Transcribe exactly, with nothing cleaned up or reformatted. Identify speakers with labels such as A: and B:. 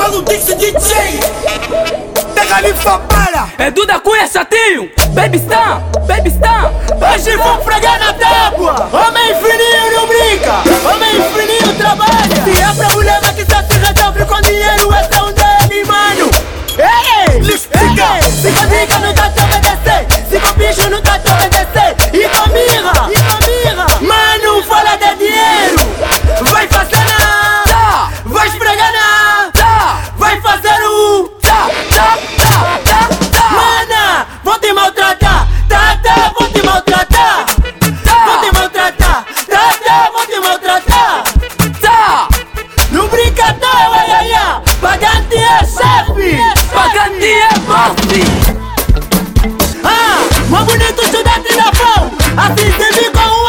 A: Paulo Dixon D J. Pega ali, Fabara.
B: É Duda Cunha, chatinho. Baby Star, Baby Star.
A: Hoje vou fregar na tábua. Homem fininho não brinca, homem fininho trabalha. Se é problema que só se resolve com dinheiro, é só um dele, mano. Ei, ei, se com dica não tá te obedecer, se com bicho não tá te obedecer, e com mirra, e com mirra, mano, fala de dinheiro. Vai fazer na,
B: Tá,
A: vai esfregar na,
B: tá,
A: vai fazer o,
B: tá, tá, tá, tá, tá.
A: mana, vou te maltratar, tá, tá, vou te maltratar, vou te maltratar, tá, tá, vou te maltratar,
B: Tá,
A: não brinca não, ai, ai, ai, pagante é chefe,
B: pagante é bofe.
A: ah, mas bonito estudante da pão, assim se vi com um